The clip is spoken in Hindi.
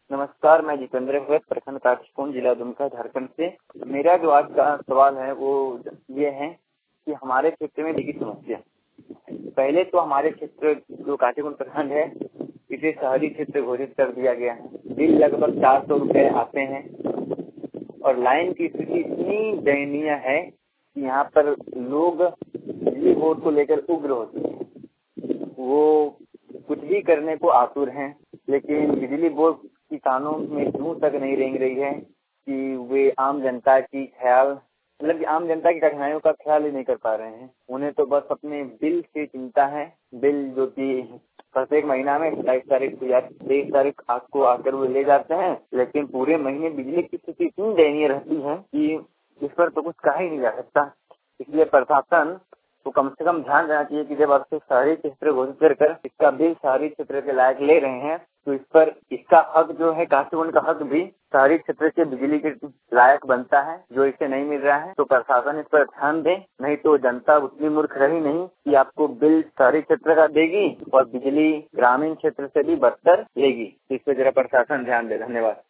नमस्कार, मैं जितेंद्र भगत, प्रखंड काशीपुर, जिला दुमका, झारखंड से। मेरा जो आज का सवाल है वो ये है कि हमारे क्षेत्र में देखिए समस्या। पहले तो हमारे क्षेत्र जो काशीपुर प्रखंड है इसे शहरी क्षेत्र घोषित कर दिया गया है। बिल लगभग 400 रुपए आते हैं और लाइन की स्थिति इतनी दयनीय है कि यहाँ पर लोग बिजली बोर्ड को लेकर उग्र होते हैं। वो कुछ भी करने को आतुर हैं, लेकिन बिजली बोर्ड की कानों में क्यों तक नहीं रेंग रही है कि वे आम जनता की आम जनता की कठिनाइयों का ख्याल ही नहीं कर पा रहे हैं। उन्हें तो बस अपने बिल की चिंता है। बिल जो कि प्रत्येक महीना में 27 तारीख या 23 तारीख आपको आकर वो ले जाते हैं, लेकिन पूरे महीने बिजली की स्थिति इतनी दयनीय रहती है कि इस पर तो कुछ कहा ही नहीं जा सकता। इसलिए प्रशासन तो कम से कम ध्यान देना चाहिए कि जब आपसे शहरी क्षेत्र घोषित कर इसका बिल शहरी क्षेत्र के लायक ले रहे हैं तो इस पर इसका हक जो है काशीपुर का हक भी शहरी क्षेत्र के बिजली के लायक बनता है, जो इसे नहीं मिल रहा है। तो प्रशासन इस पर ध्यान दे, नहीं तो जनता उतनी मूर्ख रही नहीं कि आपको बिल शहरी क्षेत्र का देगी और बिजली ग्रामीण क्षेत्र से भी बदतर लेगी। इस पर जरा प्रशासन ध्यान दे। धन्यवाद।